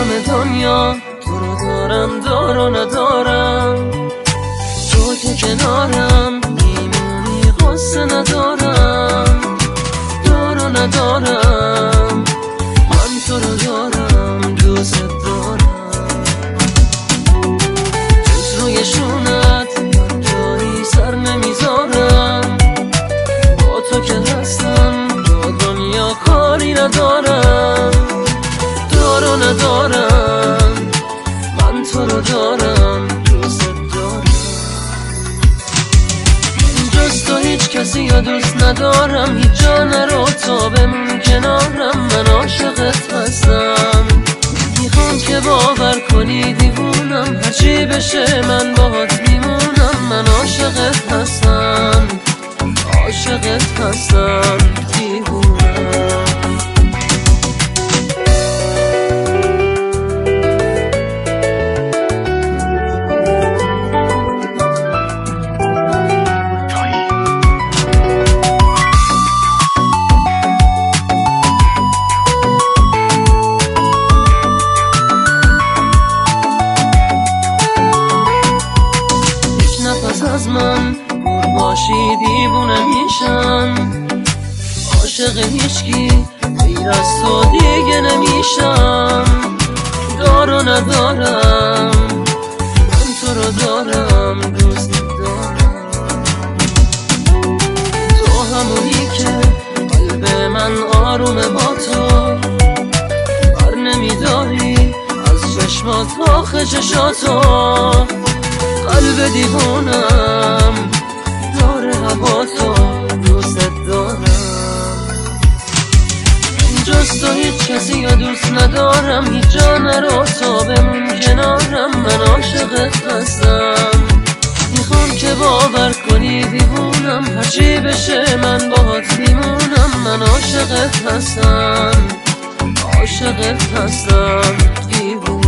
همه دنیا تو رو دارم، دار و ندارم، تو که کنارم میمونی، قصه ندارم، دار و ندارم، من تو رو دارم، دوست دارم. جز روی شونت من جایی سر نمیذارم، با تو که هستم با دنیا کاری ندارم، دار و ندارم، من تو رو دارم، دوست دارم. جز تو هیچ کسی یا دوست ندارم، هیچ جا نرو تا بمون کنارم، من عاشقت هستم، میخوام که باور کنی دیوونم، هرچی بشه من باهات میمونم، من عاشقت هستم، عاشقت هستم، دیوونم. از من دور باشی دیوونه میشم، عاشق هیچکی غیر از تو دیگه نمیشم، دار و ندارم، من تو رو دارم، دوست دارم. تو همونی که قلب من آرومه با تو، بر نمیداری از چشمات آخه چشاتو، قلب دیوانم داره هوا تو، دوست دارم. جز تو هیچ کسی یا دوست ندارم، هیچ جا نرو تا بمون کنارم، من عاشقت هستم، میخوام که باور کنی دیوونم، هرچی بشه من باهات میمونم، من عاشقت هستم، عاشقت هستم، دیوونم.